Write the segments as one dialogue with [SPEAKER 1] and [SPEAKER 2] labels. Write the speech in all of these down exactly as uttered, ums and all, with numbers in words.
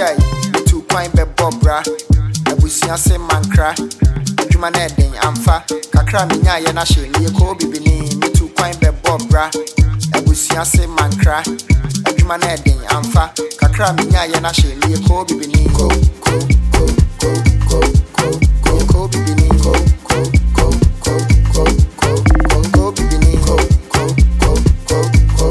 [SPEAKER 1] there, two point be bobra. Abusia se mankra. Adwuma na eden amfa. Kakra me nya ye na hye me ko bibini. Me two point be bobra. Abusia se mankra. Adwuma na eden amfa. Kakra me nya ye na hye me ko bibini. Ko ko ko ko ko ko ko ko bibini. Ko ko ko ko ko ko ko ko bibini. Ko ko ko ko ko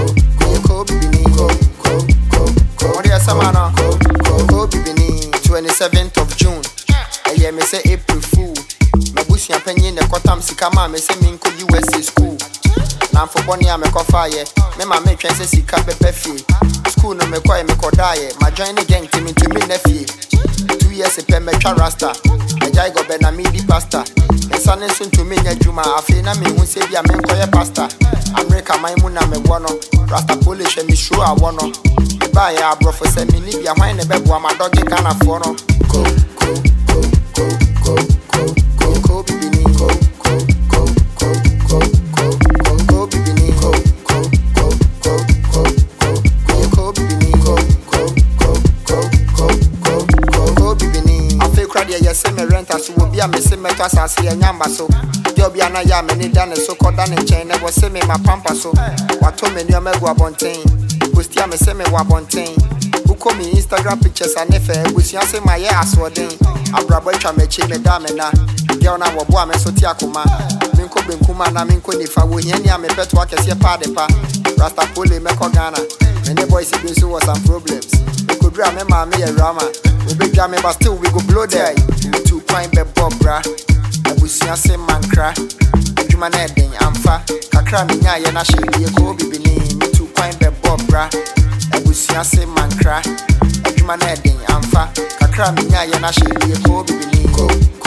[SPEAKER 1] ko ko bibini. Ko ko ko ko. What is samana? Ko ko ko bibini. twenty-seventh of June. Eye me say April fool. Me busia penye ne kotam sika ma me say me nko U S A school. Na for boni a me kofa ye. Me ma me twen say sika pepe fie. School no me kwa me kodaye. Ma join the gang team to me nephew. Two years e pe me twa rasta. Me jai go be na me di pasta. Me sane sun to me nya juma afi na me hu say bia me nko ye pasta. America my mu na me wono. Rasta polish me show a wono. Me ba ya brofo say me ni bia hwan ne bebo ma doge Ghana for no. Ko ko ko ko ko ko ko ko bibini. Ko ko ko ko ko ko ko ko bibini. Ko ko ko ko ko ko ko ko bibini. Ko ko ko ko ko ko ko ko bibini. Afi kra de ye se me rent aso obi a me se meto asase ye nyamba so. De obi ana ya me ni dane so koda ne chen ne go se me ma pampa so. Wato me ni o megu abonten. Postia me se me wa abonten. Uko mi Instagram pictures anefe busia se ma ye asodin. Abrabo twa mechi me da me na. Girl na wo boa me so ti akoma. Minko benkuma na minko nifa wo hia ni a me peto akese pa de pa. Rasta pole me ko Ghana. Me ne boys be so was some problems. We could dra me ma me ye rama. We be dra me but still we go blow there. Two point be bobra. Abusia se mankra. Adwuma na eden amfa. Kakra me nya ye na hye ye ko bibini. Me two point be bobra. Abusia se mankra. Adwuma na eden amfa. Kakra me nya ye na hye ye ko bibini. Ko